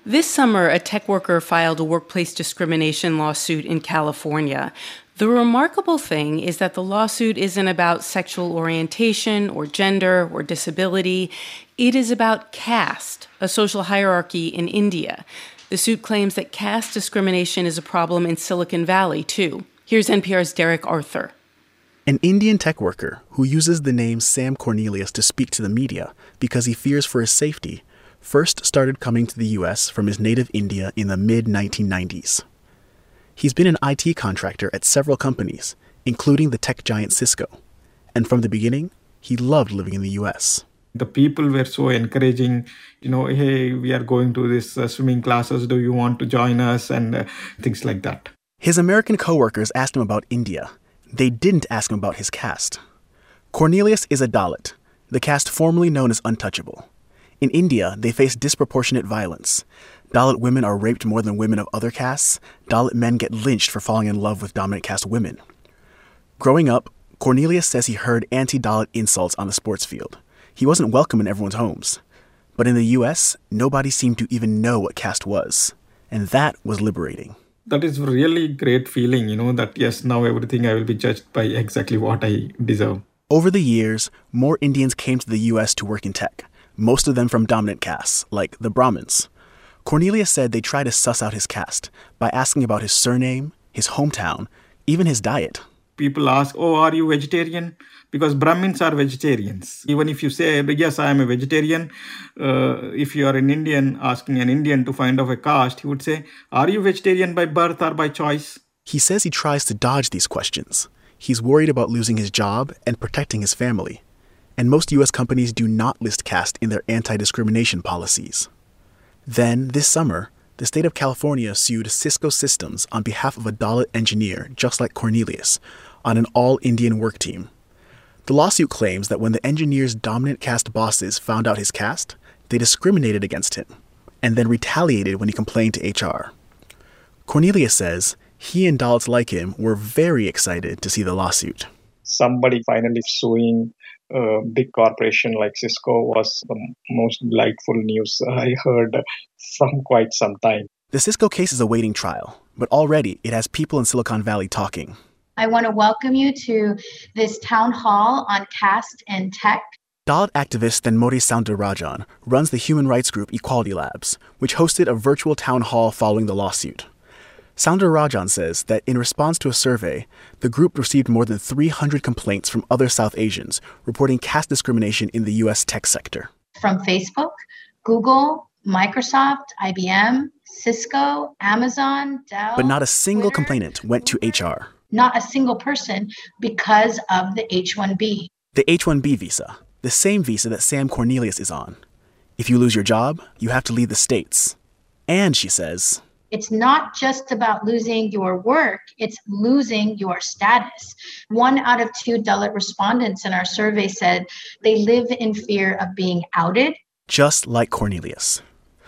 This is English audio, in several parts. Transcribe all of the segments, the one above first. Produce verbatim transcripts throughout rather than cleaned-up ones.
This summer, a tech worker filed a workplace discrimination lawsuit in California. The remarkable thing is that the lawsuit isn't about sexual orientation or gender or disability. It is about caste, a social hierarchy in India. The suit claims that caste discrimination is a problem in Silicon Valley, too. Here's N P R's Derek Arthur. An Indian tech worker who uses the name Sam Cornelius to speak to the media because he fears for his safety first started coming to the U S from his native India in the mid nineteen nineties. He's been an I T contractor at several companies, including the tech giant Cisco. And from the beginning, he loved living in the U S. The people were so encouraging, you know, hey, we are going to this uh, swimming classes. Do you want to join us? And uh, things like that. His American coworkers asked him about India. They didn't ask him about his caste. Cornelius is a Dalit, the caste formerly known as untouchable. In India, they face disproportionate violence. Dalit women are raped more than women of other castes. Dalit men get lynched for falling in love with dominant caste women. Growing up, Cornelius says he heard anti-Dalit insults on the sports field. He wasn't welcome in everyone's homes. But in the U S, nobody seemed to even know what caste was. And that was liberating. That is really great feeling, you know, that yes, now everything I will be judged by exactly what I deserve. Over the years, more Indians came to the U S to work in tech, most of them from dominant castes, like the Brahmins. Cornelius said they tried to suss out his caste by asking about his surname, his hometown, even his diet. People ask, oh, are you vegetarian? Because Brahmins are vegetarians. Even if you say, yes, I am a vegetarian, uh, if you are an Indian asking an Indian to find out a caste, he would say, are you vegetarian by birth or by choice? He says he tries to dodge these questions. He's worried about losing his job and protecting his family. And most U S companies do not list caste in their anti-discrimination policies. Then, this summer, the state of California sued Cisco Systems on behalf of a Dalit engineer just like Cornelius on an all-Indian work team. The lawsuit claims that when the engineer's dominant caste bosses found out his caste, they discriminated against him and then retaliated when he complained to H R. Cornelius says he and Dalits like him were very excited to see the lawsuit. Somebody finally suing a big corporation like Cisco was the most delightful news I heard from quite some time. The Cisco case is awaiting trial, but already it has people in Silicon Valley talking. I want to welcome you to this town hall on caste and tech. Dalit activist Thenmozhi Soundararajan runs the human rights group Equality Labs, which hosted a virtual town hall following the lawsuit. Soundararajan says that in response to a survey, the group received more than three hundred complaints from other South Asians reporting caste discrimination in the U S tech sector. From Facebook, Google, Microsoft, I B M, Cisco, Amazon, Dell. But not a single Twitter, complainant went to H R. Not a single person because of the H one B. The H one B visa, the same visa that Sam Cornelius is on. If you lose your job, you have to leave the States. And, she says, it's not just about losing your work, it's losing your status. One out of two Dalit respondents in our survey said they live in fear of being outed. Just like Cornelius.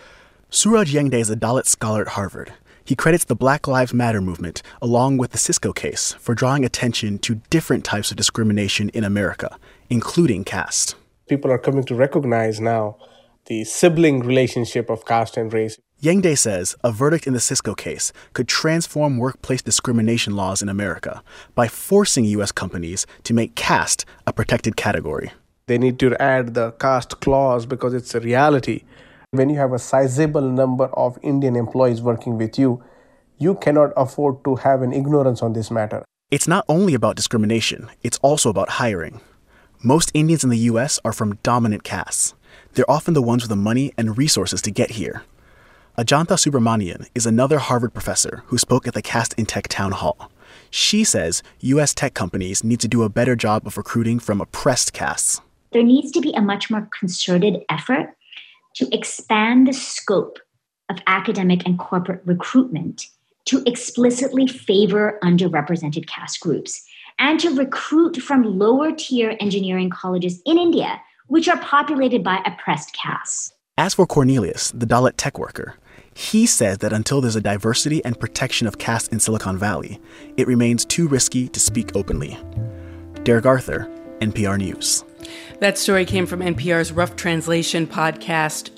Suraj Yengde is a Dalit scholar at Harvard. He credits the Black Lives Matter movement, along with the Cisco case, for drawing attention to different types of discrimination in America, including caste. People are coming to recognize now the sibling relationship of caste and race. Yengde says a verdict in the Cisco case could transform workplace discrimination laws in America by forcing U S companies to make caste a protected category. They need to add the caste clause because it's a reality. When you have a sizable number of Indian employees working with you, you cannot afford to have an ignorance on this matter. It's not only about discrimination, it's also about hiring. Most Indians in the U S are from dominant castes. They're often the ones with the money and resources to get here. Ajanta Subramanian is another Harvard professor who spoke at the Caste in Tech town hall. She says U S tech companies need to do a better job of recruiting from oppressed castes. There needs to be a much more concerted effort to expand the scope of academic and corporate recruitment to explicitly favor underrepresented caste groups and to recruit from lower tier engineering colleges in India, which are populated by oppressed castes. As for Cornelius, the Dalit tech worker, he says that until there's a diversity and protection of caste in Silicon Valley, it remains too risky to speak openly. Derek Arthur, N P R News. That story came from N P R's Rough Translation podcast.